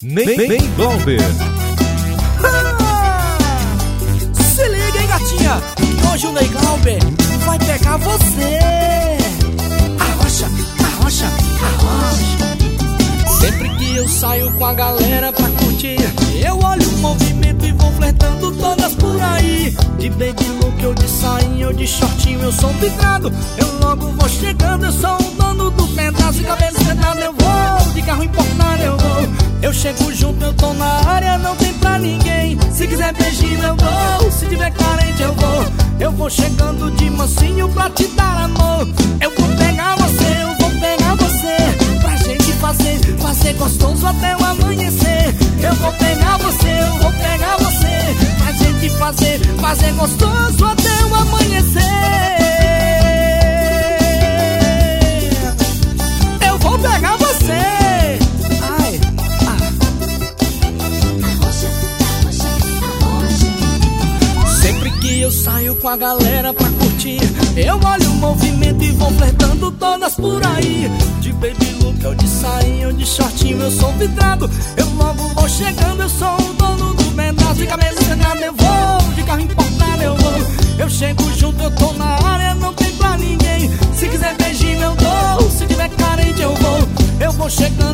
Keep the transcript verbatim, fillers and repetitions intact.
Nem Glauber. Ah! Se liga, hein, gatinha, que hoje o Ney Glauber vai pegar você. Arrocha, arrocha, arrocha. Sempre que eu saio com a galera pra curtir, eu olho o movimento e vou flertando todas por aí. De baby look, eu de sainha, eu de shortinho, eu sou vidrado. Eu logo vou chegando, eu sou o dono do pedaço. De cabelo sentado eu vou, de carro importado eu vou. Eu chego junto, eu tô na área, não tem pra ninguém. Se quiser beijinho eu dou, se tiver carente eu vou. Eu vou chegando de mansinho pra te dar amor. Eu vou pegar você, eu vou pegar você, pra gente fazer, fazer gostoso até o amanhecer. Eu vou pegar você, eu vou pegar você, pra gente fazer, fazer gostoso até o amanhecer. Eu vou pegar você. Eu saio com a galera pra curtir, eu olho o movimento e vou flertando todas por aí. De baby look, eu de sainha, eu de shortinho, eu sou vidrado. Eu logo vou chegando, eu sou o dono do pedaço. De cabelo sentado eu vou, de carro importado eu vou. Eu chego junto, eu tô na área, não tem pra ninguém. Se quiser beijinho eu dou, se tiver carente eu vou. Eu vou chegando